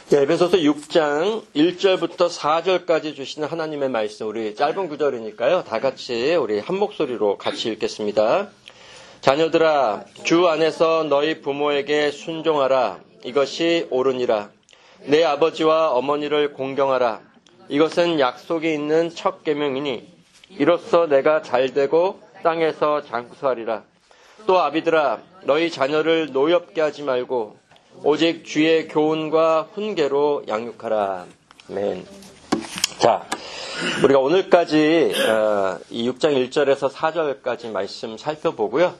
에베소서 6장 1절부터 4절까지 주시는 하나님의 말씀, 우리 짧은 구절이니까요. 다 같이 우리 한 목소리로 같이 읽겠습니다. 자녀들아, 주 안에서 너희 부모에게 순종하라. 이것이 옳으니라. 내 아버지와 어머니를 공경하라. 이것은 약속이 있는 첫 계명이니 이로써 내가 잘되고 땅에서 장수하리라. 또 아비들아, 너희 자녀를 노엽게 하지 말고 오직 주의 교훈과 훈계로 양육하라. 아멘. 자, 우리가 오늘까지 이 6장 1절에서 4절까지 말씀 살펴보고요.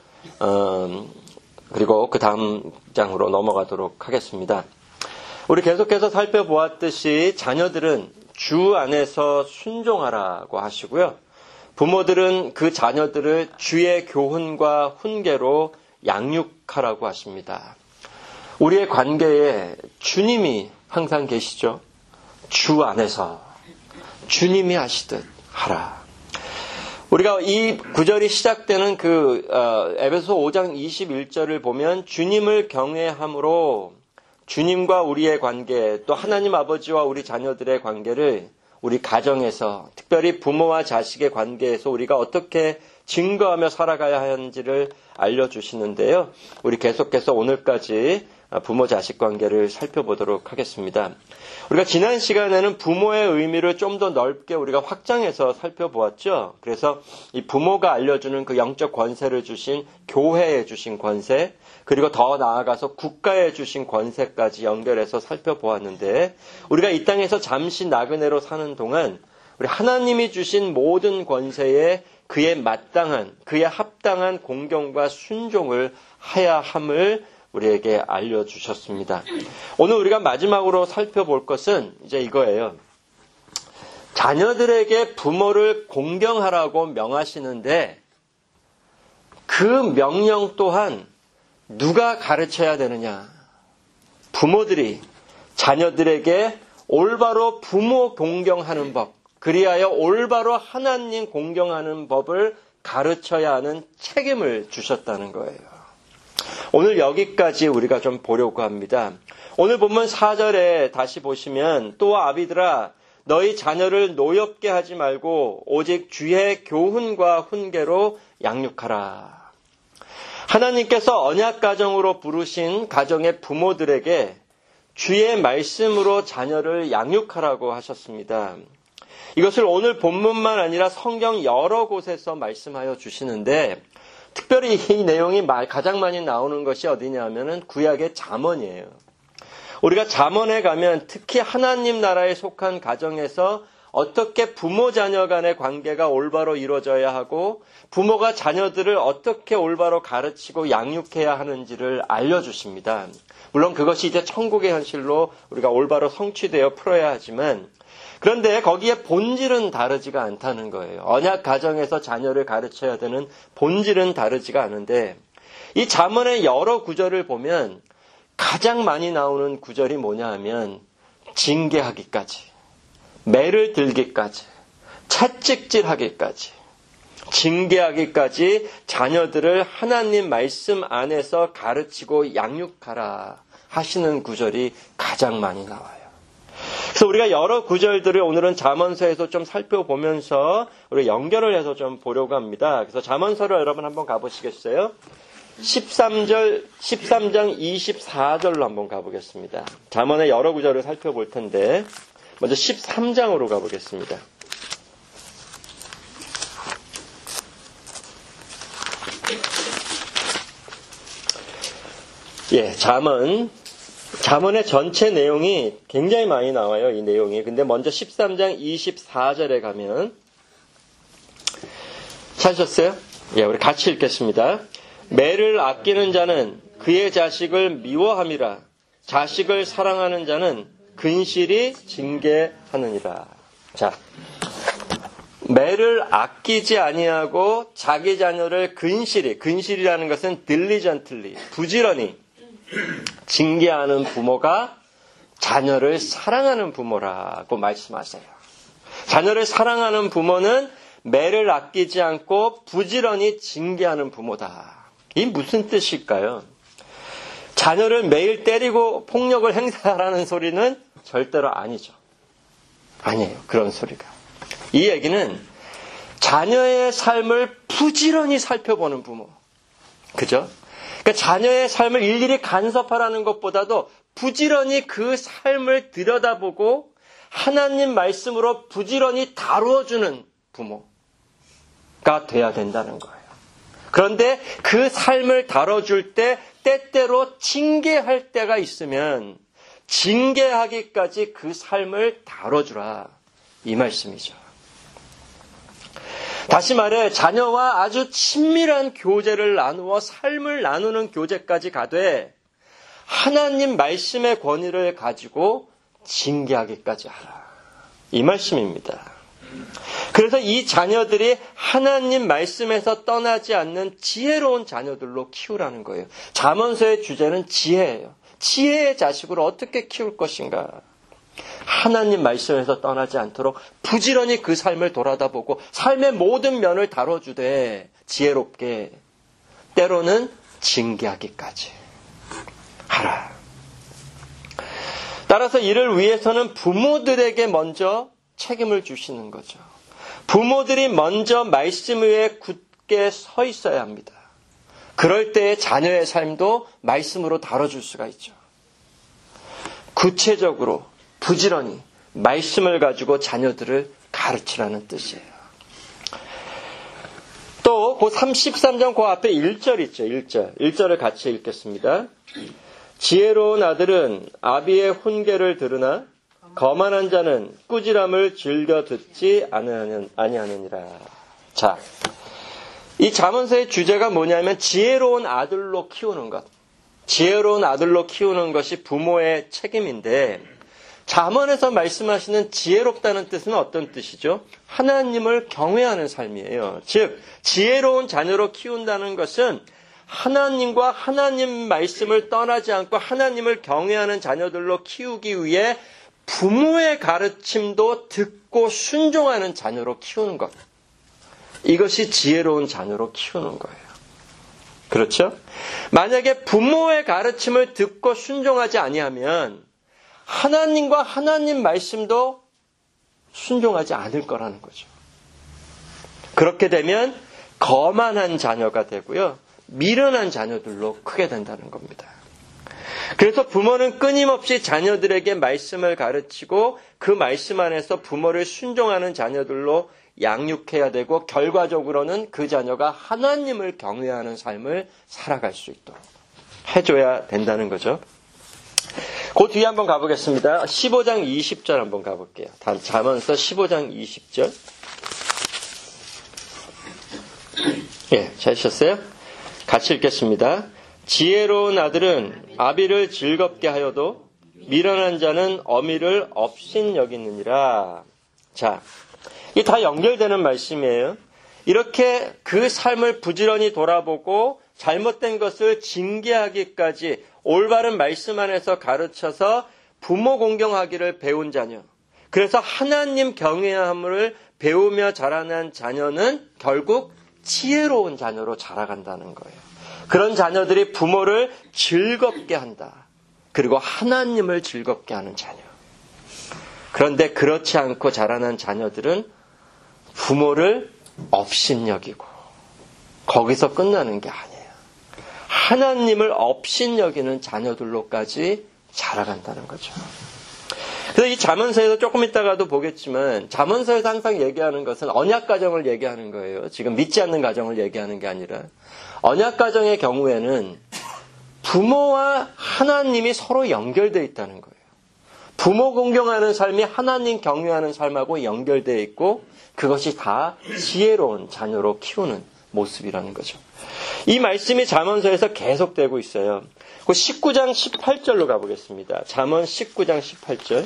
그리고 그 다음 장으로 넘어가도록 하겠습니다. 우리 계속해서 살펴보았듯이 자녀들은 주 안에서 순종하라고 하시고요. 부모들은 그 자녀들을 주의 교훈과 훈계로 양육하라고 하십니다. 우리의 관계에 주님이 항상 계시죠. 주 안에서 주님이 하시듯 하라. 우리가 이 구절이 시작되는 에베소 5장 21절을 보면 주님을 경외함으로 주님과 우리의 관계, 또 하나님 아버지와 우리 자녀들의 관계를 우리 가정에서, 특별히 부모와 자식의 관계에서 우리가 어떻게 증거하며 살아가야 하는지를 알려주시는데요. 우리 계속해서 오늘까지 부모 자식 관계를 살펴보도록 하겠습니다. 우리가 지난 시간에는 부모의 의미를 좀 더 넓게 우리가 확장해서 살펴보았죠. 그래서 이 부모가 알려주는 그 영적 권세를 주신 교회에 주신 권세, 그리고 더 나아가서 국가에 주신 권세까지 연결해서 살펴보았는데, 우리가 이 땅에서 잠시 나그네로 사는 동안 우리 하나님이 주신 모든 권세에 그에 마땅한, 그에 합당한 공경과 순종을 해야 함을 우리에게 알려주셨습니다. 오늘 우리가 마지막으로 살펴볼 것은 이제 이거예요. 자녀들에게 부모를 공경하라고 명하시는데 그 명령 또한 누가 가르쳐야 되느냐? 부모들이 자녀들에게 올바로 부모 공경하는 법, 그리하여 올바로 하나님 공경하는 법을 가르쳐야 하는 책임을 주셨다는 거예요. 오늘 여기까지 우리가 좀 보려고 합니다. 오늘 본문 4절에 다시 보시면 또 아비들아, 너희 자녀를 노엽게 하지 말고 오직 주의 교훈과 훈계로 양육하라. 하나님께서 언약 가정으로 부르신 가정의 부모들에게 주의 말씀으로 자녀를 양육하라고 하셨습니다. 이것을 오늘 본문만 아니라 성경 여러 곳에서 말씀하여 주시는데, 특별히 이 내용이 가장 많이 나오는 것이 어디냐 하면은 구약의 잠언이에요. 우리가 잠언에 가면 특히 하나님 나라에 속한 가정에서 어떻게 부모 자녀 간의 관계가 올바로 이루어져야 하고 부모가 자녀들을 어떻게 올바로 가르치고 양육해야 하는지를 알려주십니다. 물론 그것이 이제 천국의 현실로 우리가 올바로 성취되어 풀어야 하지만, 그런데 거기에 본질은 다르지가 않다는 거예요. 언약 가정에서 자녀를 가르쳐야 되는 본질은 다르지가 않은데, 이 잠언의 여러 구절을 보면 가장 많이 나오는 구절이 뭐냐 하면 징계하기까지, 매를 들기까지, 채찍질하기까지, 징계하기까지 자녀들을 하나님 말씀 안에서 가르치고 양육하라 하시는 구절이 가장 많이 나와요. 그래서 우리가 여러 구절들을 오늘은 잠언서에서 좀 살펴보면서 우리 연결을 해서 좀 보려고 합니다. 그래서 잠언서를 여러분 한번 가보시겠어요? 13장 24절로 한번 가보겠습니다. 잠언의 여러 구절을 살펴볼 텐데 먼저 13장으로 가보겠습니다. 잠언의 전체 내용이 굉장히 많이 나와요, 이 내용이. 근데 먼저 13장 24절에 가면, 찾으셨어요? 우리 같이 읽겠습니다. 매를 아끼는 자는 그의 자식을 미워함이라. 자식을 사랑하는 자는 근실이 징계하느니라. 자, 매를 아끼지 아니하고 자기 자녀를 근실이라는 것은 diligently, 부지런히 징계하는 부모가 자녀를 사랑하는 부모라고 말씀하세요. 자녀를 사랑하는 부모는 매를 아끼지 않고 부지런히 징계하는 부모다. 이 무슨 뜻일까요? 자녀를 매일 때리고 폭력을 행사하라는 소리는 절대로 아니죠. 아니에요. 그런 소리가. 이 얘기는 자녀의 삶을 부지런히 살펴보는 부모. 그죠? 그러니까 자녀의 삶을 일일이 간섭하라는 것보다도 부지런히 그 삶을 들여다보고 하나님 말씀으로 부지런히 다루어주는 부모가 돼야 된다는 거예요. 그런데 그 삶을 다뤄줄 때 때때로 징계할 때가 있으면 징계하기까지 그 삶을 다뤄주라. 이 말씀이죠. 다시 말해 자녀와 아주 친밀한 교제를 나누어 삶을 나누는 교제까지 가되 하나님 말씀의 권위를 가지고 징계하기까지 하라. 이 말씀입니다. 그래서 이 자녀들이 하나님 말씀에서 떠나지 않는 지혜로운 자녀들로 키우라는 거예요. 잠언서의 주제는 지혜예요. 지혜의 자식으로 어떻게 키울 것인가. 하나님 말씀에서 떠나지 않도록 부지런히 그 삶을 돌아다보고 삶의 모든 면을 다뤄주되 지혜롭게 때로는 징계하기까지 하라. 따라서 이를 위해서는 부모들에게 먼저 책임을 주시는 거죠. 부모들이 먼저 말씀 위에 굳게 서 있어야 합니다. 그럴 때 자녀의 삶도 말씀으로 다뤄줄 수가 있죠. 구체적으로 부지런히 말씀을 가지고 자녀들을 가르치라는 뜻이에요. 또 그 33장 그 앞에 1절 있죠. 1절을 같이 읽겠습니다. 지혜로운 아들은 아비의 훈계를 들으나 거만한 자는 꾸지람을 즐겨 듣지 아니하느니라. 자, 이 잠언서의 주제가 뭐냐면 지혜로운 아들로 키우는 것. 지혜로운 아들로 키우는 것이 부모의 책임인데 잠언에서 말씀하시는 지혜롭다는 뜻은 어떤 뜻이죠? 하나님을 경외하는 삶이에요. 즉 지혜로운 자녀로 키운다는 것은 하나님과 하나님 말씀을 떠나지 않고 하나님을 경외하는 자녀들로 키우기 위해 부모의 가르침도 듣고 순종하는 자녀로 키우는 것. 이것이 지혜로운 자녀로 키우는 거예요. 그렇죠? 만약에 부모의 가르침을 듣고 순종하지 아니하면 하나님과 하나님 말씀도 순종하지 않을 거라는 거죠. 그렇게 되면 거만한 자녀가 되고요. 미련한 자녀들로 크게 된다는 겁니다. 그래서 부모는 끊임없이 자녀들에게 말씀을 가르치고 그 말씀 안에서 부모를 순종하는 자녀들로 양육해야 되고 결과적으로는 그 자녀가 하나님을 경외하는 삶을 살아갈 수 있도록 해줘야 된다는 거죠. 그 뒤에 한번 가보겠습니다. 15장 20절 한번 가볼게요. 잠언서 15장 20절. 예, 찾으셨어요? 같이 읽겠습니다. 지혜로운 아들은 아비를 즐겁게 하여도 미련한 자는 어미를 업신여기느니라. 자, 이게 다 연결되는 말씀이에요. 이렇게 그 삶을 부지런히 돌아보고 잘못된 것을 징계하기까지 올바른 말씀 안에서 가르쳐서 부모 공경하기를 배운 자녀. 그래서 하나님 경외함을 배우며 자라난 자녀는 결국 지혜로운 자녀로 자라간다는 거예요. 그런 자녀들이 부모를 즐겁게 한다. 그리고 하나님을 즐겁게 하는 자녀. 그런데 그렇지 않고 자라난 자녀들은 부모를 업신여기고 거기서 끝나는 게 아니에요. 하나님을 업신여기는 자녀들로까지 자라간다는 거죠. 그래서 이 잠언서에서 조금 있다가도 보겠지만 잠언서에서 항상 얘기하는 것은 언약 가정을 얘기하는 거예요. 지금 믿지 않는 가정을 얘기하는 게 아니라 언약 가정의 경우에는 부모와 하나님이 서로 연결되어 있다는 거예요. 부모 공경하는 삶이 하나님 경외하는 삶하고 연결되어 있고 그것이 다 지혜로운 자녀로 키우는 모습이라는 거죠. 이 말씀이 잠언서에서 계속되고 있어요. 그 19장 18절로 가보겠습니다. 잠언 19장 18절.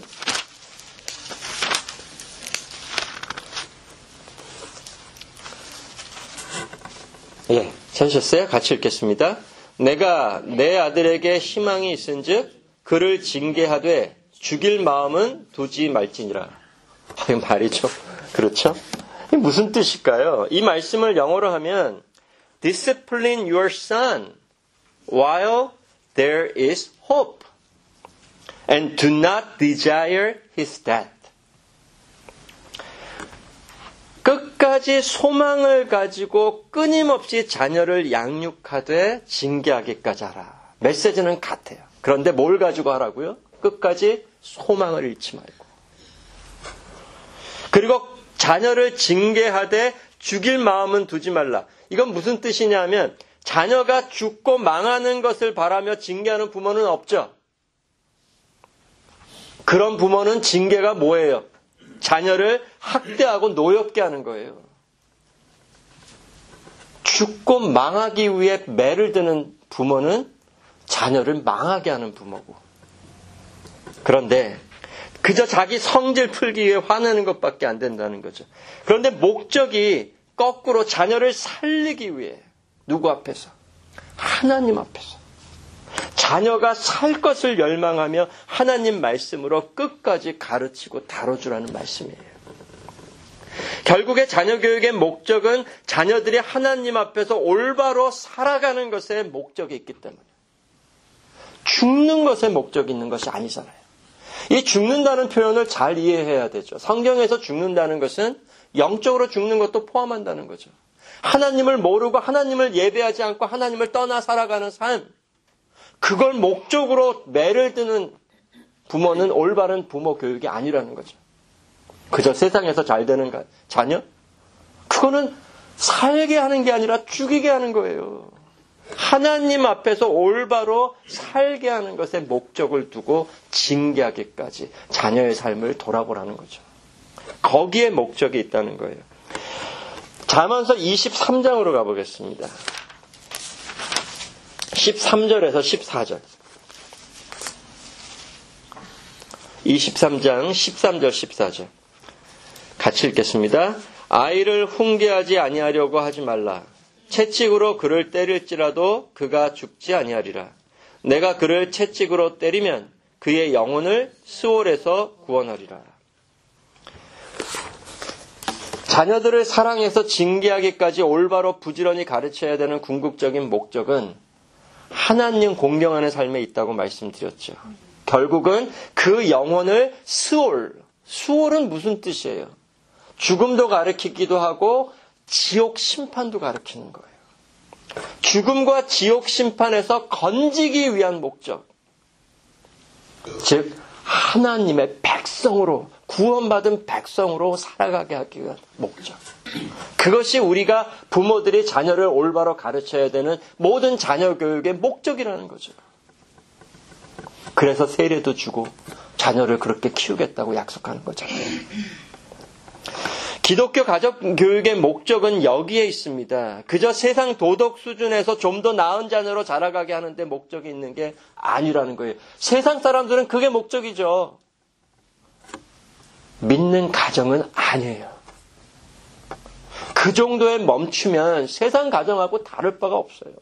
예, 찾으셨어요? 같이 읽겠습니다. 내가 내 아들에게 희망이 있은즉 그를 징계하되 죽일 마음은 두지 말지니라. 이 말이죠. 그렇죠? 이게 무슨 뜻일까요? 이 말씀을 영어로 하면 Discipline your son while there is hope and do not desire his death. 끝까지 소망을 가지고 끊임없이 자녀를 양육하되 징계하기까지 하라. 메시지는 같아요. 그런데 뭘 가지고 하라고요? 끝까지 소망을 잃지 말고. 그리고 자녀를 징계하되 죽일 마음은 두지 말라. 이건 무슨 뜻이냐면 자녀가 죽고 망하는 것을 바라며 징계하는 부모는 없죠. 그런 부모는 징계가 뭐예요? 자녀를 학대하고 노엽게 하는 거예요. 죽고 망하기 위해 매를 드는 부모는 자녀를 망하게 하는 부모고. 그런데 그저 자기 성질 풀기 위해 화내는 것밖에 안 된다는 거죠. 그런데 목적이 거꾸로 자녀를 살리기 위해 누구 앞에서? 하나님 앞에서. 자녀가 살 것을 열망하며 하나님 말씀으로 끝까지 가르치고 다뤄주라는 말씀이에요. 결국에 자녀 교육의 목적은 자녀들이 하나님 앞에서 올바로 살아가는 것에 목적이 있기 때문에 죽는 것에 목적이 있는 것이 아니잖아요. 이 죽는다는 표현을 잘 이해해야 되죠. 성경에서 죽는다는 것은 영적으로 죽는 것도 포함한다는 거죠. 하나님을 모르고 하나님을 예배하지 않고 하나님을 떠나 살아가는 삶, 그걸 목적으로 매를 드는 부모는 올바른 부모 교육이 아니라는 거죠. 그저 세상에서 잘 되는 자녀? 그거는 살게 하는 게 아니라 죽이게 하는 거예요. 하나님 앞에서 올바로 살게 하는 것에 목적을 두고 징계하기까지 자녀의 삶을 돌아보라는 거죠. 거기에 목적이 있다는 거예요. 잠언서 23장으로 가보겠습니다. 13절에서 14절. 23장 13절 14절. 같이 읽겠습니다. 아이를 훈계하지 아니하려고 하지 말라. 채찍으로 그를 때릴지라도 그가 죽지 아니하리라. 내가 그를 채찍으로 때리면 그의 영혼을 스올에서 구원하리라. 자녀들을 사랑해서 징계하기까지 올바로 부지런히 가르쳐야 되는 궁극적인 목적은 하나님 공경하는 삶에 있다고 말씀드렸죠. 결국은 그 영혼을 수올은 무슨 뜻이에요? 죽음도 가르치기도 하고 지옥 심판도 가르치는 거예요. 죽음과 지옥 심판에서 건지기 위한 목적. 즉 하나님의 백성으로 구원받은 백성으로 살아가게 하기 위한 목적. 그것이 우리가 부모들이 자녀를 올바로 가르쳐야 되는 모든 자녀 교육의 목적이라는 거죠. 그래서 세례도 주고 자녀를 그렇게 키우겠다고 약속하는 거잖아요. 기독교 가족 교육의 목적은 여기에 있습니다. 그저 세상 도덕 수준에서 좀 더 나은 자녀로 자라가게 하는데 목적이 있는 게 아니라는 거예요. 세상 사람들은 그게 목적이죠. 믿는 가정은 아니에요. 그 정도에 멈추면 세상 가정하고 다를 바가 없어요.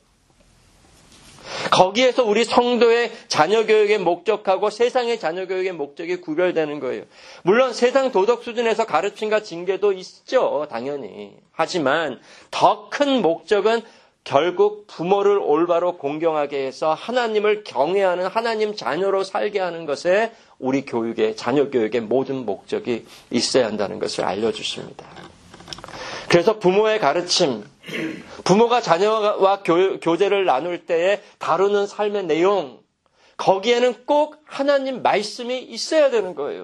거기에서 우리 성도의 자녀교육의 목적하고 세상의 자녀교육의 목적이 구별되는 거예요. 물론 세상 도덕 수준에서 가르침과 징계도 있죠. 당연히. 하지만 더 큰 목적은 결국 부모를 올바로 공경하게 해서 하나님을 경외하는 하나님 자녀로 살게 하는 것에 우리 교육의 자녀교육의 모든 목적이 있어야 한다는 것을 알려주십니다. 그래서 부모의 가르침, 부모가 자녀와 교제를 나눌 때에 다루는 삶의 내용, 거기에는 꼭 하나님 말씀이 있어야 되는 거예요.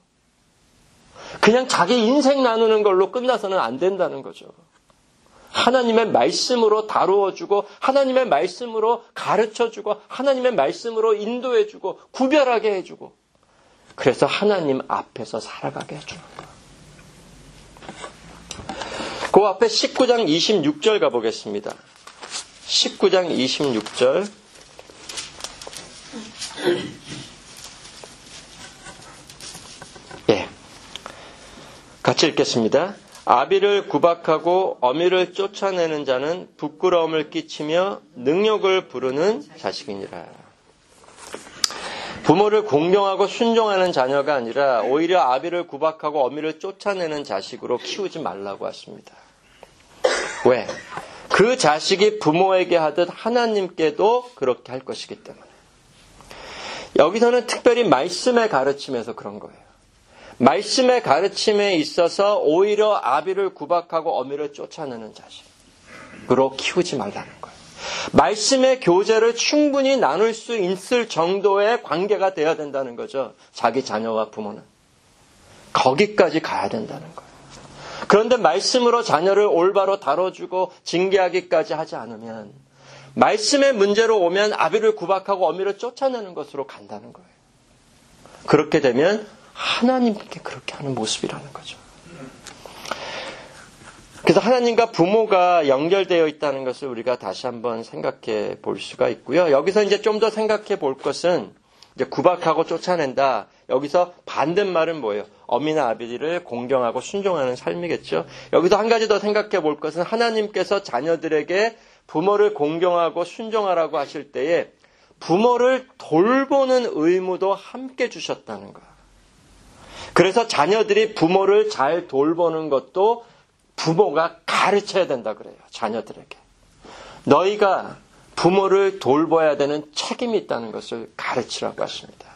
그냥 자기 인생 나누는 걸로 끝나서는 안 된다는 거죠. 하나님의 말씀으로 다루어주고 하나님의 말씀으로 가르쳐주고 하나님의 말씀으로 인도해주고 구별하게 해주고 그래서 하나님 앞에서 살아가게 해주는 거예요. 그 앞에 19장 26절 가보겠습니다. 19장 26절. 예. 같이 읽겠습니다. 아비를 구박하고 어미를 쫓아내는 자는 부끄러움을 끼치며 능욕을 부르는 자식이니라. 부모를 공경하고 순종하는 자녀가 아니라 오히려 아비를 구박하고 어미를 쫓아내는 자식으로 키우지 말라고 했습니다. 왜? 그 자식이 부모에게 하듯 하나님께도 그렇게 할 것이기 때문에. 여기서는 특별히 말씀의 가르침에서 그런 거예요. 말씀의 가르침에 있어서 오히려 아비를 구박하고 어미를 쫓아내는 자식으로 키우지 말라는 거예요. 말씀의 교제를 충분히 나눌 수 있을 정도의 관계가 되어야 된다는 거죠. 자기 자녀와 부모는. 거기까지 가야 된다는 거예요. 그런데 말씀으로 자녀를 올바로 다뤄주고 징계하기까지 하지 않으면 말씀의 문제로 오면 아비를 구박하고 어미를 쫓아내는 것으로 간다는 거예요. 그렇게 되면 하나님께 그렇게 하는 모습이라는 거죠. 그래서 하나님과 부모가 연결되어 있다는 것을 우리가 다시 한번 생각해 볼 수가 있고요. 여기서 이제 좀 더 생각해 볼 것은 이제 구박하고 쫓아낸다. 여기서 반대말은 뭐예요? 어미나 아비를 공경하고 순종하는 삶이겠죠. 여기서 한 가지 더 생각해 볼 것은 하나님께서 자녀들에게 부모를 공경하고 순종하라고 하실 때에 부모를 돌보는 의무도 함께 주셨다는 거예요. 그래서 자녀들이 부모를 잘 돌보는 것도 부모가 가르쳐야 된다 그래요. 자녀들에게. 너희가 부모를 돌봐야 되는 책임이 있다는 것을 가르치라고 하십니다.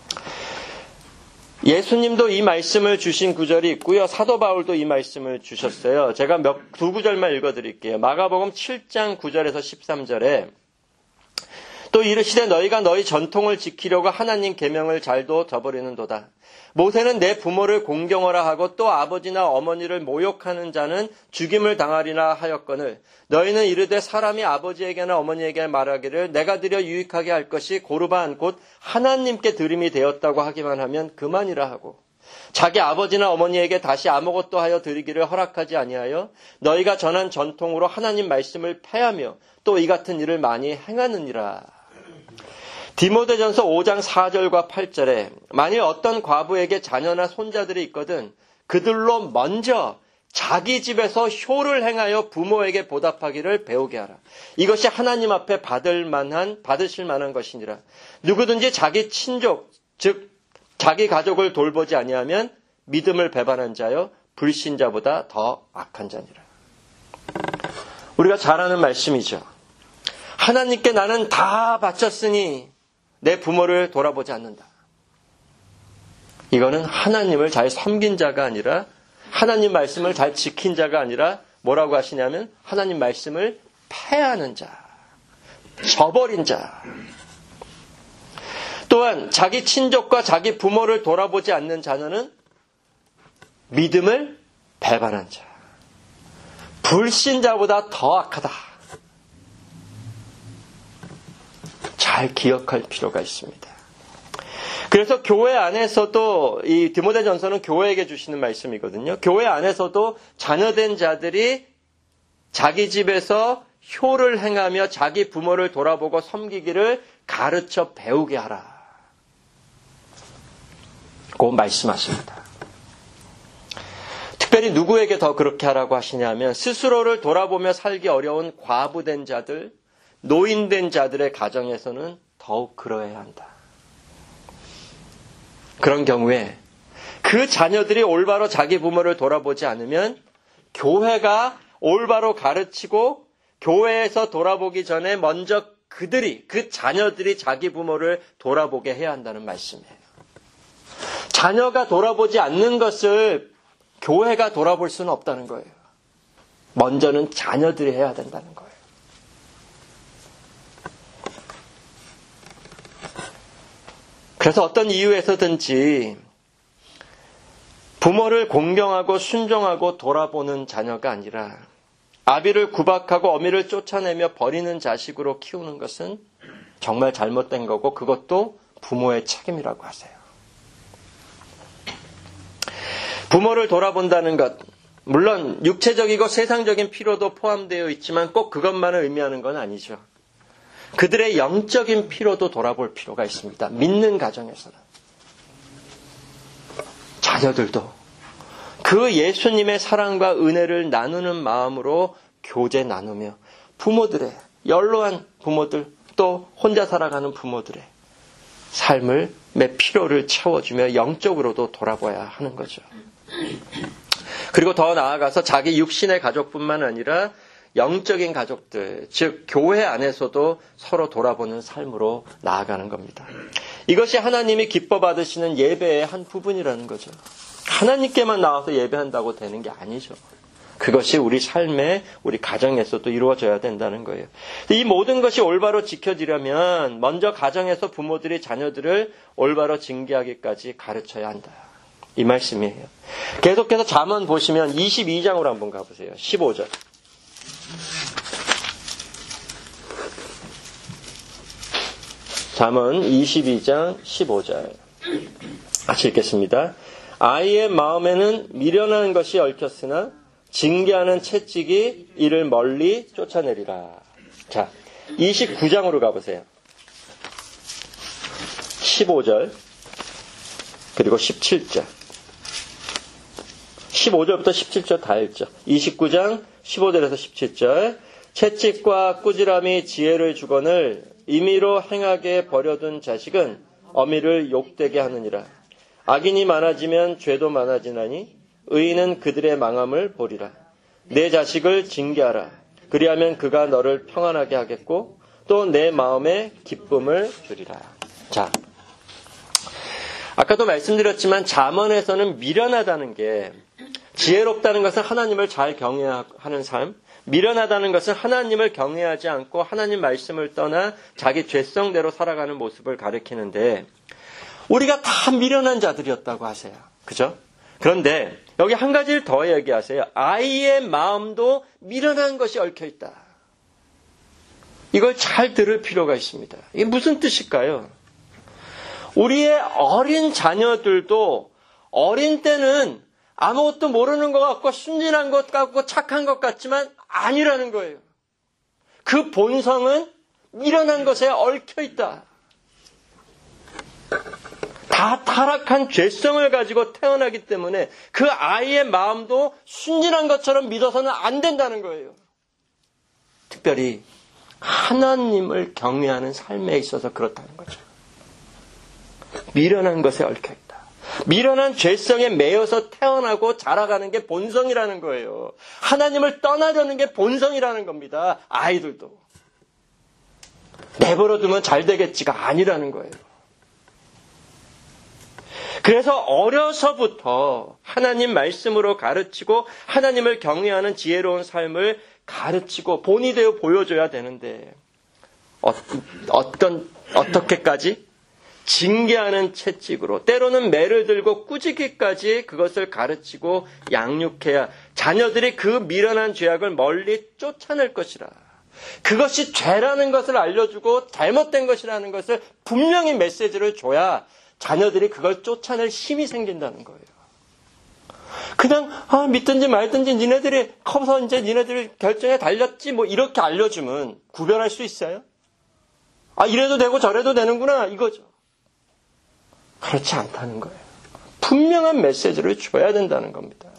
예수님도 이 말씀을 주신 구절이 있고요. 사도 바울도 이 말씀을 주셨어요. 제가 두 구절만 읽어드릴게요. 마가복음 7장 9절에서 13절에 또 이르시되 너희가 너희 전통을 지키려고 하나님 계명을 잘도 저버리는도다. 모세는 내 부모를 공경하라 하고 또 아버지나 어머니를 모욕하는 자는 죽임을 당하리라 하였거늘 너희는 이르되 사람이 아버지에게나 어머니에게 말하기를 내가 드려 유익하게 할 것이 고르반 곧 하나님께 드림이 되었다고 하기만 하면 그만이라 하고 자기 아버지나 어머니에게 다시 아무것도 하여 드리기를 허락하지 아니하여 너희가 전한 전통으로 하나님 말씀을 폐하며 또 이 같은 일을 많이 행하느니라. 디모데전서 5장 4절과 8절에 만일 어떤 과부에게 자녀나 손자들이 있거든 그들로 먼저 자기 집에서 효를 행하여 부모에게 보답하기를 배우게 하라. 이것이 하나님 앞에 받으실 만한 것이니라. 누구든지 자기 친족 즉 자기 가족을 돌보지 아니하면 믿음을 배반한 자여 불신자보다 더 악한 자니라. 우리가 잘 아는 말씀이죠. 하나님께 나는 다 바쳤으니 내 부모를 돌아보지 않는다. 이거는 하나님을 잘 섬긴 자가 아니라 하나님 말씀을 잘 지킨 자가 아니라 뭐라고 하시냐면 하나님 말씀을 폐하는 자, 저버린 자. 또한 자기 친족과 자기 부모를 돌아보지 않는 자녀는 믿음을 배반한 자, 불신자보다 더 악하다. 잘 기억할 필요가 있습니다. 그래서 교회 안에서도 이 디모데전서는 교회에게 주시는 말씀이거든요. 교회 안에서도 자녀된 자들이 자기 집에서 효를 행하며 자기 부모를 돌아보고 섬기기를 가르쳐 배우게 하라. 고 말씀하십니다. 특별히 누구에게 더 그렇게 하라고 하시냐면 스스로를 돌아보며 살기 어려운 과부된 자들, 노인된 자들의 가정에서는 더욱 그러해야 한다. 그런 경우에 그 자녀들이 올바로 자기 부모를 돌아보지 않으면 교회가 올바로 가르치고 교회에서 돌아보기 전에 먼저 그 자녀들이 자기 부모를 돌아보게 해야 한다는 말씀이에요. 자녀가 돌아보지 않는 것을 교회가 돌아볼 수는 없다는 거예요. 먼저는 자녀들이 해야 된다는 거예요. 그래서 어떤 이유에서든지 부모를 공경하고 순종하고 돌아보는 자녀가 아니라 아비를 구박하고 어미를 쫓아내며 버리는 자식으로 키우는 것은 정말 잘못된 거고 그것도 부모의 책임이라고 하세요. 부모를 돌아본다는 것, 물론 육체적이고 세상적인 필요도 포함되어 있지만 꼭 그것만을 의미하는 건 아니죠. 그들의 영적인 필요도 돌아볼 필요가 있습니다. 믿는 가정에서는. 자녀들도 그 예수님의 사랑과 은혜를 나누는 마음으로 교제 나누며 부모들의 연로한 부모들 또 혼자 살아가는 부모들의 삶의 필요를 채워주며 영적으로도 돌아봐야 하는 거죠. 그리고 더 나아가서 자기 육신의 가족뿐만 아니라 영적인 가족들, 즉 교회 안에서도 서로 돌아보는 삶으로 나아가는 겁니다. 이것이 하나님이 기뻐 받으시는 예배의 한 부분이라는 거죠. 하나님께만 나와서 예배한다고 되는 게 아니죠. 그것이 우리 삶에, 우리 가정에서도 이루어져야 된다는 거예요. 이 모든 것이 올바로 지켜지려면 먼저 가정에서 부모들이 자녀들을 올바로 징계하기까지 가르쳐야 한다. 이 말씀이에요. 계속해서 잠언 보시면 22장으로 한번 가보세요. 15절. 잠언 22장 15절. 같이 읽겠습니다. 아이의 마음에는 미련한 것이 얽혔으나 징계하는 채찍이 이를 멀리 쫓아내리라. 자, 29장으로 가보세요. 15절 그리고 17절. 15절부터 17절 다 읽죠. 29장 15절에서 17절. 채찍과 꾸지람이 지혜를 주거늘 임의로 행하게 버려둔 자식은 어미를 욕되게 하느니라. 악인이 많아지면 죄도 많아지나니 의인은 그들의 망함을 보리라. 내 자식을 징계하라. 그리하면 그가 너를 평안하게 하겠고 또 내 마음에 기쁨을 주리라. 자, 아까도 말씀드렸지만 잠언에서는 미련하다는 게, 지혜롭다는 것은 하나님을 잘 경외하는 삶, 미련하다는 것은 하나님을 경외하지 않고 하나님 말씀을 떠나 자기 죄성대로 살아가는 모습을 가리키는데, 우리가 다 미련한 자들이었다고 하세요. 그죠? 그런데 여기 한 가지를 더 얘기하세요. 아이의 마음도 미련한 것이 얽혀있다. 이걸 잘 들을 필요가 있습니다. 이게 무슨 뜻일까요? 우리의 어린 자녀들도 어린 때는 아무것도 모르는 것 같고 순진한 것 같고 착한 것 같지만 아니라는 거예요. 그 본성은 미련한 것에 얽혀있다. 다 타락한 죄성을 가지고 태어나기 때문에 그 아이의 마음도 순진한 것처럼 믿어서는 안 된다는 거예요. 특별히 하나님을 경외하는 삶에 있어서 그렇다는 거죠. 미련한 것에 얽혀있다. 미련한 죄성에 매여서 태어나고 자라가는 게 본성이라는 거예요. 하나님을 떠나려는 게 본성이라는 겁니다. 아이들도. 내버려두면 잘 되겠지가 아니라는 거예요. 그래서 어려서부터 하나님 말씀으로 가르치고 하나님을 경외하는 지혜로운 삶을 가르치고 본이 되어 보여줘야 되는데 어떻게까지? 징계하는 채찍으로, 때로는 매를 들고 꾸짖기까지 그것을 가르치고 양육해야 자녀들이 그 미련한 죄악을 멀리 쫓아낼 것이라. 그것이 죄라는 것을 알려주고 잘못된 것이라는 것을 분명히 메시지를 줘야 자녀들이 그걸 쫓아낼 힘이 생긴다는 거예요. 그냥 믿든지 말든지 니네들이 커서 이제 니네들 결정에 달렸지 뭐 이렇게 알려주면 구별할 수 있어요? 이래도 되고 저래도 되는구나 이거죠. 그렇지 않다는 거예요. 분명한 메시지를 줘야 된다는 겁니다.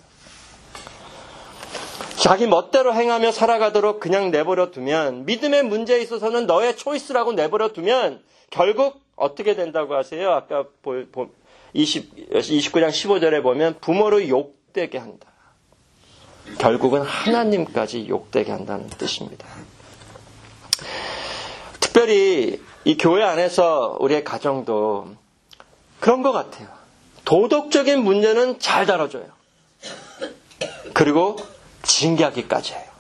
자기 멋대로 행하며 살아가도록 그냥 내버려 두면, 믿음의 문제에 있어서는 너의 초이스라고 내버려 두면 결국 어떻게 된다고 하세요? 아까 29장 15절에 보면 부모를 욕되게 한다. 결국은 하나님까지 욕되게 한다는 뜻입니다. 특별히 이 교회 안에서 우리의 가정도 그런 것 같아요. 도덕적인 문제는 잘 다뤄줘요. 그리고 징계하기까지 해요.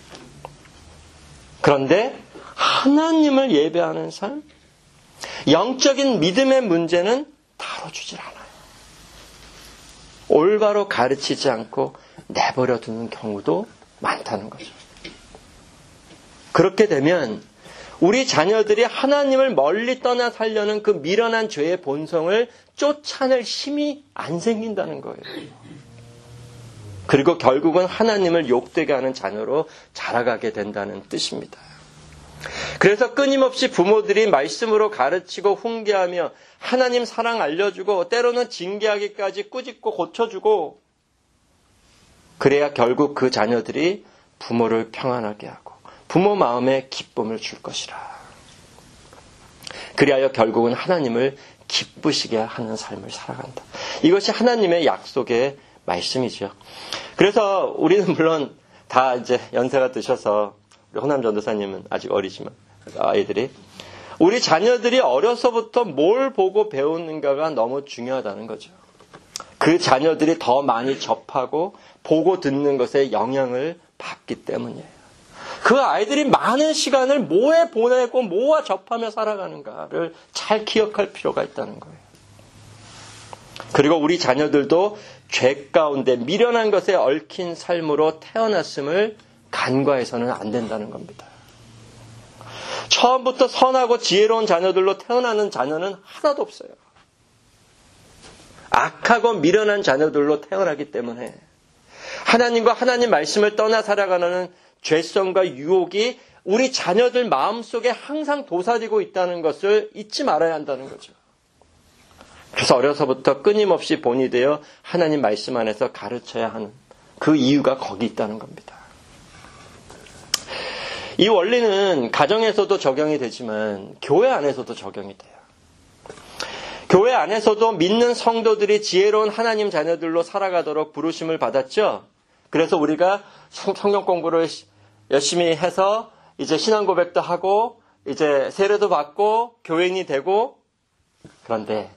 그런데 하나님을 예배하는 삶, 영적인 믿음의 문제는 다뤄주질 않아요. 올바로 가르치지 않고 내버려 두는 경우도 많다는 거죠. 그렇게 되면 우리 자녀들이 하나님을 멀리 떠나 살려는 그 미련한 죄의 본성을 쫓아낼 힘이 안 생긴다는 거예요. 그리고 결국은 하나님을 욕되게 하는 자녀로 자라가게 된다는 뜻입니다. 그래서 끊임없이 부모들이 말씀으로 가르치고 훈계하며 하나님 사랑 알려주고 때로는 징계하기까지 꾸짖고 고쳐주고, 그래야 결국 그 자녀들이 부모를 평안하게 하고 부모 마음에 기쁨을 줄 것이라. 그리하여 결국은 하나님을 기쁘시게 하는 삶을 살아간다. 이것이 하나님의 약속의 말씀이죠. 그래서 우리는 물론 다 이제 연세가 드셔서, 우리 호남 전도사님은 아직 어리지만 아이들이 우리 자녀들이 어려서부터 뭘 보고 배우는가가 너무 중요하다는 거죠. 그 자녀들이 더 많이 접하고 보고 듣는 것에 영향을 받기 때문이에요. 그 아이들이 많은 시간을 뭐에 보내고 뭐와 접하며 살아가는가를 잘 기억할 필요가 있다는 거예요. 그리고 우리 자녀들도 죄 가운데 미련한 것에 얽힌 삶으로 태어났음을 간과해서는 안 된다는 겁니다. 처음부터 선하고 지혜로운 자녀들로 태어나는 자녀는 하나도 없어요. 악하고 미련한 자녀들로 태어나기 때문에 하나님과 하나님 말씀을 떠나 살아가는 죄성과 유혹이 우리 자녀들 마음속에 항상 도사리고 있다는 것을 잊지 말아야 한다는 거죠. 그래서 어려서부터 끊임없이 본이 되어 하나님 말씀 안에서 가르쳐야 하는 그 이유가 거기 있다는 겁니다. 이 원리는 가정에서도 적용이 되지만 교회 안에서도 적용이 돼요. 교회 안에서도 믿는 성도들이 지혜로운 하나님 자녀들로 살아가도록 부르심을 받았죠. 그래서 우리가 성경 공부를 열심히 해서 이제 신앙 고백도 하고 이제 세례도 받고 교회인이 되고, 그런데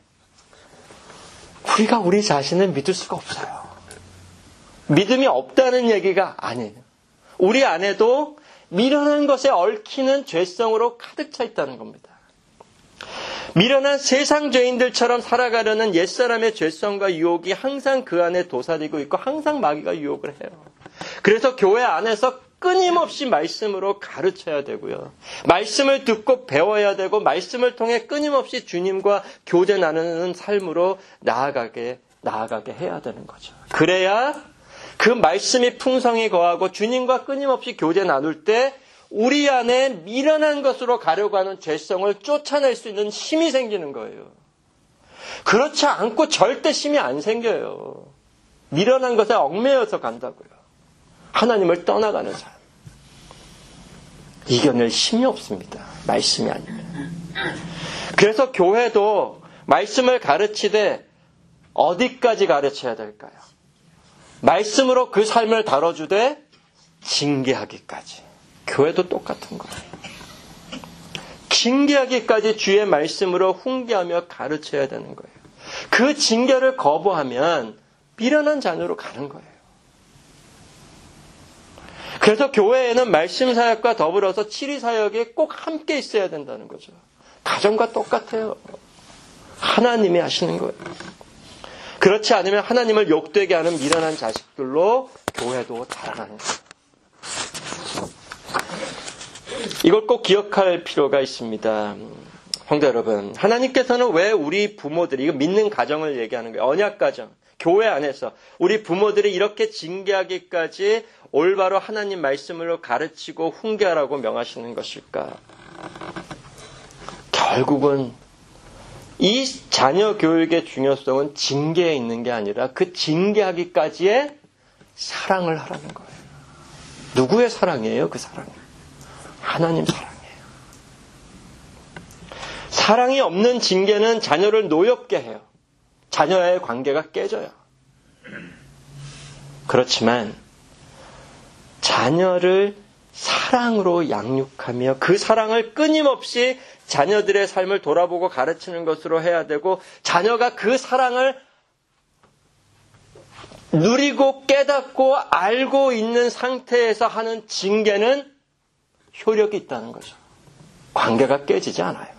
우리가 우리 자신을 믿을 수가 없어요. 믿음이 없다는 얘기가 아니에요. 우리 안에도 미련한 것에 얽히는 죄성으로 가득 차 있다는 겁니다. 미련한 세상 죄인들처럼 살아가려는 옛사람의 죄성과 유혹이 항상 그 안에 도사리고 있고 항상 마귀가 유혹을 해요. 그래서 교회 안에서 끊임없이 말씀으로 가르쳐야 되고요. 말씀을 듣고 배워야 되고 말씀을 통해 끊임없이 주님과 교제 나누는 삶으로 나아가게 해야 되는 거죠. 그래야 그 말씀이 풍성히 거하고 주님과 끊임없이 교제 나눌 때 우리 안에 미련한 것으로 가려고 하는 죄성을 쫓아낼 수 있는 힘이 생기는 거예요. 그렇지 않고 절대 힘이 안 생겨요. 미련한 것에 얽매여서 간다고요. 하나님을 떠나가는 삶. 이겨낼 힘이 없습니다. 말씀이 아니면. 그래서 교회도 말씀을 가르치되 어디까지 가르쳐야 될까요? 말씀으로 그 삶을 다뤄주되 징계하기까지. 교회도 똑같은 거예요. 징계하기까지 주의 말씀으로 훈계하며 가르쳐야 되는 거예요. 그 징계를 거부하면 미련한 자녀로 가는 거예요. 그래서 교회에는 말씀 사역과 더불어서 치리 사역이 꼭 함께 있어야 된다는 거죠. 가정과 똑같아요. 하나님이 하시는 거예요. 그렇지 않으면 하나님을 욕되게 하는 미련한 자식들로 교회도 자라나는 거예요. 이걸 꼭 기억할 필요가 있습니다. 성도 여러분, 하나님께서는 왜 우리 부모들이, 이거 믿는 가정을 얘기하는 거예요. 언약 가정, 교회 안에서 우리 부모들이 이렇게 징계하기까지 올바로 하나님 말씀으로 가르치고 훈계하라고 명하시는 것일까? 결국은 이 자녀 교육의 중요성은 징계에 있는 게 아니라 그 징계하기까지의 사랑을 하라는 거예요. 누구의 사랑이에요? 그 사랑이. 하나님 사랑이에요. 사랑이 없는 징계는 자녀를 노엽게 해요. 자녀와의 관계가 깨져요. 그렇지만 자녀를 사랑으로 양육하며 그 사랑을 끊임없이 자녀들의 삶을 돌아보고 가르치는 것으로 해야 되고, 자녀가 그 사랑을 누리고 깨닫고 알고 있는 상태에서 하는 징계는 효력이 있다는 거죠. 관계가 깨지지 않아요.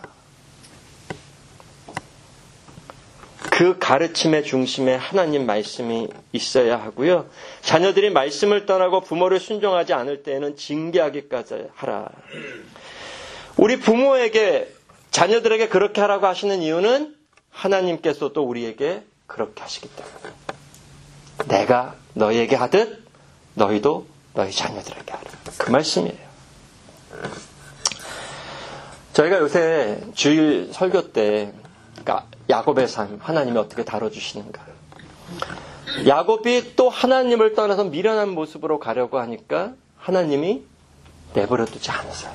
그 가르침의 중심에 하나님 말씀이 있어야 하고요. 자녀들이 말씀을 떠나고 부모를 순종하지 않을 때에는 징계하기까지 하라. 우리 부모에게, 자녀들에게 그렇게 하라고 하시는 이유는 하나님께서도 우리에게 그렇게 하시기 때문에. 내가 너희에게 하듯 너희도 너희 자녀들에게 하라. 그 말씀이에요. 저희가 요새 주일 설교 때 야곱의 삶, 하나님이 어떻게 다뤄주시는가. 야곱이 또 하나님을 떠나서 미련한 모습으로 가려고 하니까 하나님이 내버려두지 않으세요.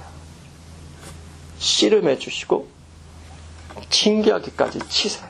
씨름해 주시고 징계하기까지 치세요.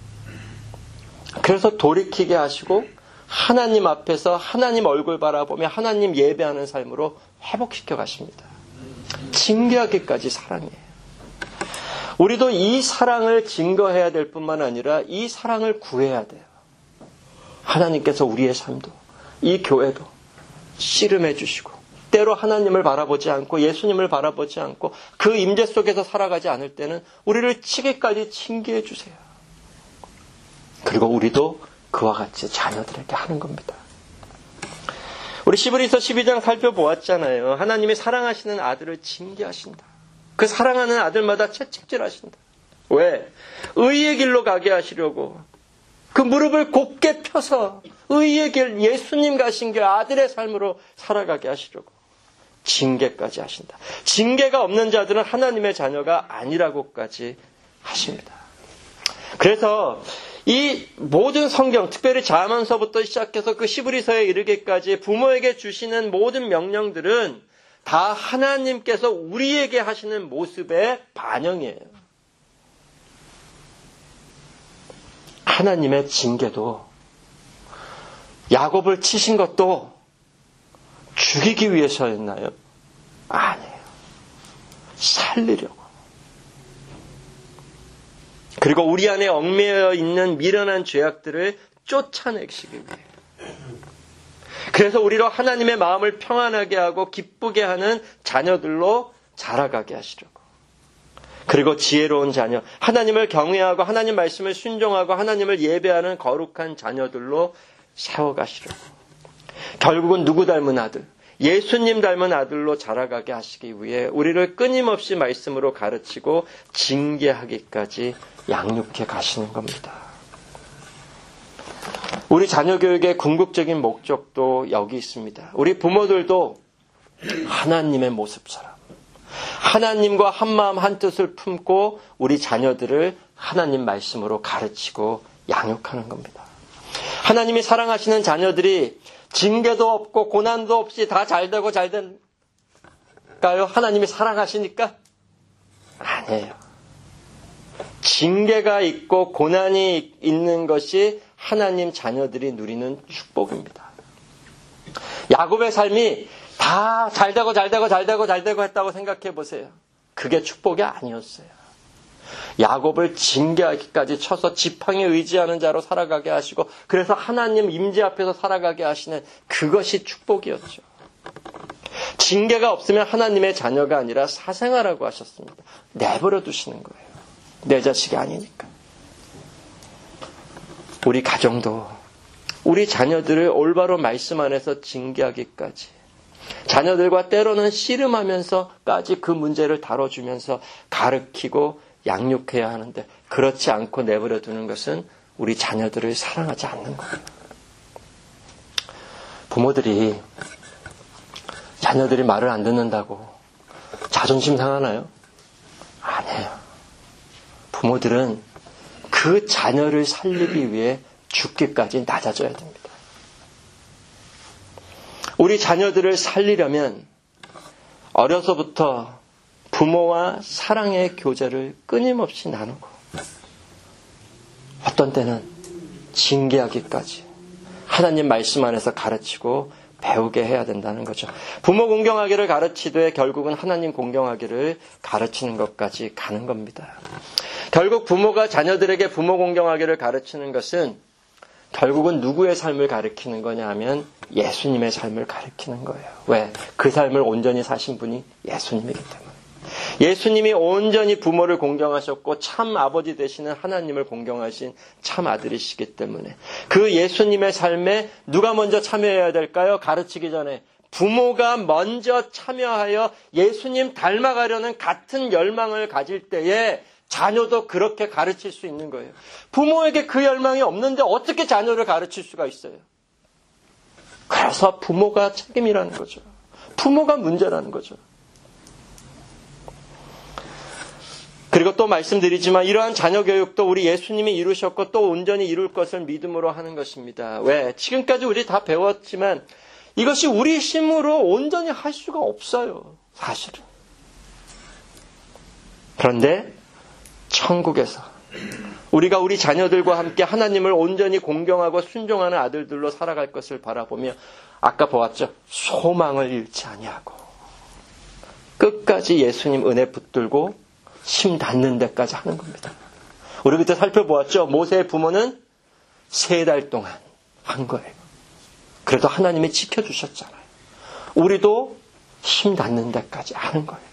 그래서 돌이키게 하시고 하나님 앞에서 하나님 얼굴 바라보며 하나님 예배하는 삶으로 회복시켜 가십니다. 징계하기까지 사랑해요. 우리도 이 사랑을 증거해야 될 뿐만 아니라 이 사랑을 구해야 돼요. 하나님께서 우리의 삶도, 이 교회도 씨름해 주시고, 때로 하나님을 바라보지 않고 예수님을 바라보지 않고 그 임재 속에서 살아가지 않을 때는 우리를 치기까지 징계해 주세요. 그리고 우리도 그와 같이 자녀들에게 하는 겁니다. 우리 시브리서 12장 살펴보았잖아요. 하나님이 사랑하시는 아들을 징계하신다. 그 사랑하는 아들마다 채찍질하신다. 왜? 의의 길로 가게 하시려고 그 무릎을 곧게 펴서 의의 길, 예수님 가신 길 아들의 삶으로 살아가게 하시려고 징계까지 하신다. 징계가 없는 자들은 하나님의 자녀가 아니라고까지 하십니다. 그래서 이 모든 성경, 특별히 잠언서부터 시작해서 그 시브리서에 이르기까지 부모에게 주시는 모든 명령들은 다 하나님께서 우리에게 하시는 모습의 반영이에요. 하나님의 징계도 야곱을 치신 것도 죽이기 위해서였나요? 아니에요. 살리려고. 그리고 우리 안에 얽매여 있는 미련한 죄악들을 쫓아내시기 위해. 그래서 우리로 하나님의 마음을 평안하게 하고 기쁘게 하는 자녀들로 자라가게 하시려고. 그리고 지혜로운 자녀, 하나님을 경외하고 하나님 말씀을 순종하고 하나님을 예배하는 거룩한 자녀들로 세워가시려고. 결국은 누구 닮은 아들? 예수님 닮은 아들로 자라가게 하시기 위해 우리를 끊임없이 말씀으로 가르치고 징계하기까지 양육해 가시는 겁니다. 우리 자녀 교육의 궁극적인 목적도 여기 있습니다. 우리 부모들도 하나님의 모습처럼 하나님과 한마음 한뜻을 품고 우리 자녀들을 하나님 말씀으로 가르치고 양육하는 겁니다. 하나님이 사랑하시는 자녀들이 징계도 없고 고난도 없이 다 잘되고 잘될까요? 하나님이 사랑하시니까? 아니에요. 징계가 있고 고난이 있는 것이 하나님 자녀들이 누리는 축복입니다. 야곱의 삶이 다 잘되고 했다고 생각해 보세요. 그게 축복이 아니었어요. 야곱을 징계하기까지 쳐서 지팡이 의지하는 자로 살아가게 하시고 그래서 하나님 임재 앞에서 살아가게 하시는 그것이 축복이었죠. 징계가 없으면 하나님의 자녀가 아니라 사생아라고 하셨습니다. 내버려 두시는 거예요. 내 자식이 아니니까. 우리 가정도 우리 자녀들을 올바로 말씀 안에서 징계하기까지 자녀들과 때로는 씨름하면서까지 그 문제를 다뤄주면서 가르치고 양육해야 하는데 그렇지 않고 내버려 두는 것은 우리 자녀들을 사랑하지 않는 거예요. 부모들이 자녀들이 말을 안 듣는다고 자존심 상하나요? 아니에요. 부모들은 그 자녀를 살리기 위해 죽기까지 낮아져야 됩니다. 우리 자녀들을 살리려면 어려서부터 부모와 사랑의 교제를 끊임없이 나누고 어떤 때는 징계하기까지 하나님 말씀 안에서 가르치고 배우게 해야 된다는 거죠. 부모 공경하기를 가르치되 결국은 하나님 공경하기를 가르치는 것까지 가는 겁니다. 결국 부모가 자녀들에게 부모 공경하기를 가르치는 것은 결국은 누구의 삶을 가르치는 거냐 하면 예수님의 삶을 가르치는 거예요. 왜? 그 삶을 온전히 사신 분이 예수님이기 때문에. 예수님이 온전히 부모를 공경하셨고 참 아버지 되시는 하나님을 공경하신 참 아들이시기 때문에 그 예수님의 삶에 누가 먼저 참여해야 될까요? 가르치기 전에 부모가 먼저 참여하여 예수님 닮아가려는 같은 열망을 가질 때에 자녀도 그렇게 가르칠 수 있는 거예요. 부모에게 그 열망이 없는데 어떻게 자녀를 가르칠 수가 있어요? 그래서 부모가 책임이라는 거죠. 부모가 문제라는 거죠. 그리고 또 말씀드리지만 이러한 자녀 교육도 우리 예수님이 이루셨고 또 온전히 이룰 것을 믿음으로 하는 것입니다. 왜? 지금까지 우리 다 배웠지만 이것이 우리 힘으로 온전히 할 수가 없어요. 사실은. 그런데 천국에서 우리가 우리 자녀들과 함께 하나님을 온전히 공경하고 순종하는 아들들로 살아갈 것을 바라보며 아까 보았죠. 소망을 잃지 아니하고 끝까지 예수님 은혜 붙들고 심 닿는 데까지 하는 겁니다. 우리 그때 살펴보았죠. 모세의 부모는 3달 동안 한 거예요. 그래도 하나님이 지켜주셨잖아요. 우리도 심 닿는 데까지 하는 거예요.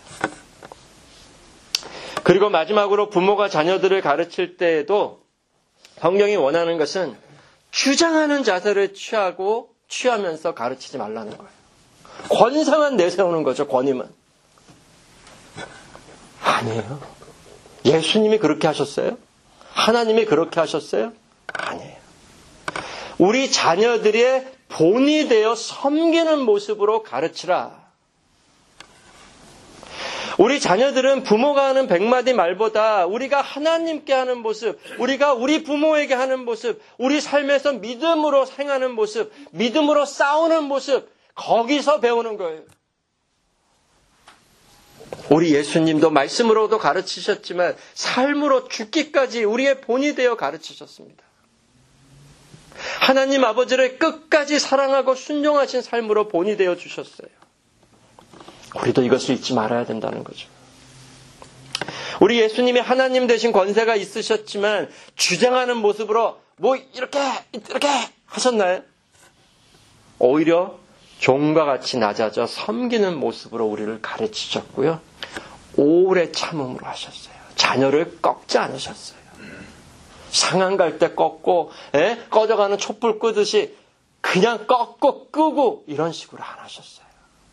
그리고 마지막으로 부모가 자녀들을 가르칠 때에도 성경이 원하는 것은 주장하는 자세를 취하면서 가르치지 말라는 거예요. 권세만 내세우는 거죠, 권위만. 아니에요. 예수님이 그렇게 하셨어요? 하나님이 그렇게 하셨어요? 아니에요. 우리 자녀들의 본이 되어 섬기는 모습으로 가르치라. 우리 자녀들은 부모가 하는 100마디 말보다 우리가 하나님께 하는 모습, 우리가 우리 부모에게 하는 모습, 우리 삶에서 믿음으로 행하는 모습, 믿음으로 싸우는 모습, 거기서 배우는 거예요. 우리 예수님도 말씀으로도 가르치셨지만 삶으로 죽기까지 우리의 본이 되어 가르치셨습니다. 하나님 아버지를 끝까지 사랑하고 순종하신 삶으로 본이 되어 주셨어요. 우리도 이것을 잊지 말아야 된다는 거죠. 우리 예수님이 하나님 되신 권세가 있으셨지만 주장하는 모습으로 뭐 이렇게 하셨나요? 오히려 종과 같이 낮아져 섬기는 모습으로 우리를 가르치셨고요. 오래 참음으로 하셨어요. 자녀를 꺾지 않으셨어요. 상한 갈 때 꺾고 꺼져가는 촛불 끄듯이 그냥 꺾고 끄고 이런 식으로 안 하셨어요.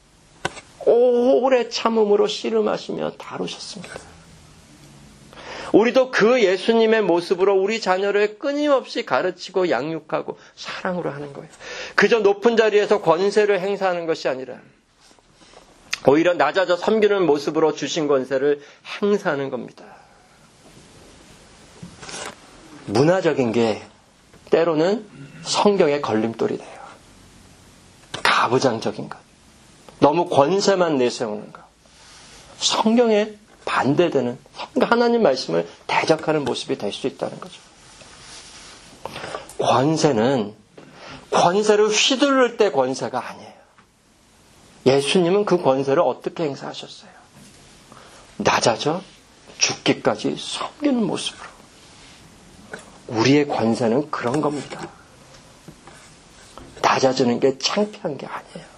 오래 참음으로 씨름하시며 다루셨습니다. 우리도 그 예수님의 모습으로 우리 자녀를 끊임없이 가르치고 양육하고 사랑으로 하는 거예요. 그저 높은 자리에서 권세를 행사하는 것이 아니라 오히려 낮아져 섬기는 모습으로 주신 권세를 행사하는 겁니다. 문화적인 게 때로는 성경의 걸림돌이 돼요. 가부장적인 것. 너무 권세만 내세우는 것. 성경에 반대되는 하나님 말씀을 대적하는 모습이 될 수 있다는 거죠. 권세는 권세를 휘두를 때 권세가 아니에요. 예수님은 그 권세를 어떻게 행사하셨어요? 낮아져 죽기까지 섬기는 모습으로. 우리의 권세는 그런 겁니다. 낮아지는 게 창피한 게 아니에요.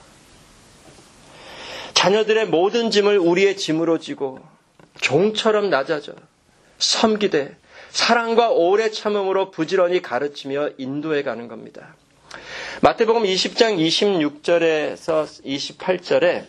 자녀들의 모든 짐을 우리의 짐으로 지고 종처럼 낮아져 섬기되 사랑과 오래 참음으로 부지런히 가르치며 인도해 가는 겁니다. 마태복음 20장 26절에서 28절에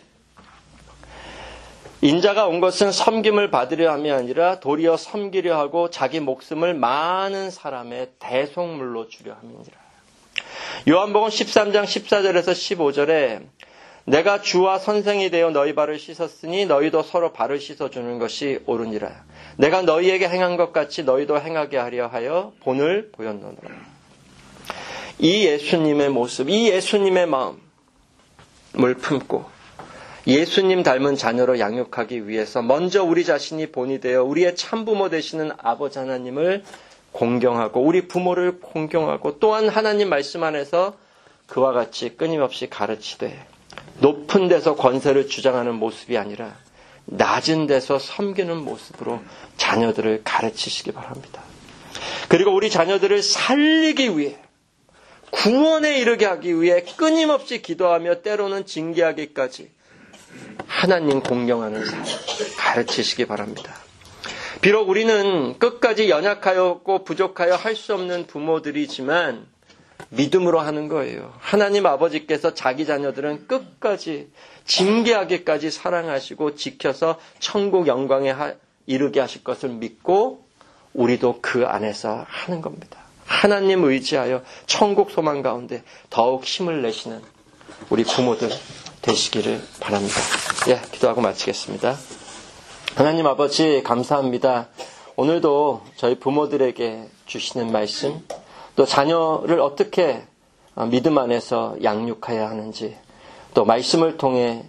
인자가 온 것은 섬김을 받으려 함이 아니라 도리어 섬기려 하고 자기 목숨을 많은 사람의 대속물로 주려 함이니라. 요한복음 13장 14절에서 15절에 내가 주와 선생이 되어 너희 발을 씻었으니 너희도 서로 발을 씻어주는 것이 옳으니라. 내가 너희에게 행한 것 같이 너희도 행하게 하려 하여 본을 보였노라. 이 예수님의 모습, 이 예수님의 마음을 품고 예수님 닮은 자녀로 양육하기 위해서 먼저 우리 자신이 본이 되어 우리의 참부모 되시는 아버지 하나님을 공경하고 우리 부모를 공경하고 또한 하나님 말씀 안에서 그와 같이 끊임없이 가르치되 높은 데서 권세를 주장하는 모습이 아니라 낮은 데서 섬기는 모습으로 자녀들을 가르치시기 바랍니다. 그리고 우리 자녀들을 살리기 위해 구원에 이르게 하기 위해 끊임없이 기도하며 때로는 징계하기까지 하나님 공경하는 삶 가르치시기 바랍니다. 비록 우리는 끝까지 연약하였고 부족하여 할 수 없는 부모들이지만 믿음으로 하는 거예요. 하나님 아버지께서 자기 자녀들은 끝까지 징계하기까지 사랑하시고 지켜서 천국 영광에 이르게 하실 것을 믿고 우리도 그 안에서 하는 겁니다. 하나님 의지하여 천국 소망 가운데 더욱 힘을 내시는 우리 부모들 되시기를 바랍니다. 기도하고 마치겠습니다. 하나님 아버지 감사합니다. 오늘도 저희 부모들에게 주시는 말씀, 또 자녀를 어떻게 믿음 안에서 양육해야 하는지 또 말씀을 통해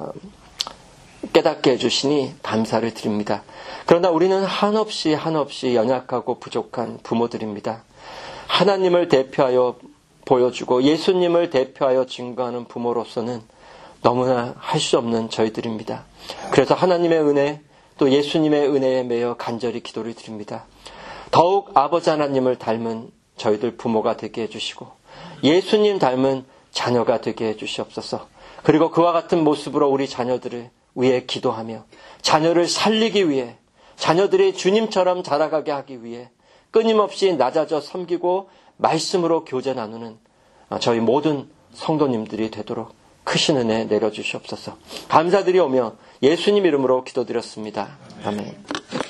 깨닫게 해주시니 감사를 드립니다. 그러나 우리는 한없이 연약하고 부족한 부모들입니다. 하나님을 대표하여 보여주고 예수님을 대표하여 증거하는 부모로서는 너무나 할 수 없는 저희들입니다. 그래서 하나님의 은혜 또 예수님의 은혜에 매여 간절히 기도를 드립니다. 더욱 아버지 하나님을 닮은 저희들 부모가 되게 해주시고 예수님 닮은 자녀가 되게 해주시옵소서. 그리고 그와 같은 모습으로 우리 자녀들을 위해 기도하며 자녀를 살리기 위해 자녀들이 주님처럼 자라가게 하기 위해 끊임없이 낮아져 섬기고 말씀으로 교제 나누는 저희 모든 성도님들이 되도록 크신 은혜 내려주시옵소서. 감사드리오며 예수님 이름으로 기도드렸습니다. 아멘.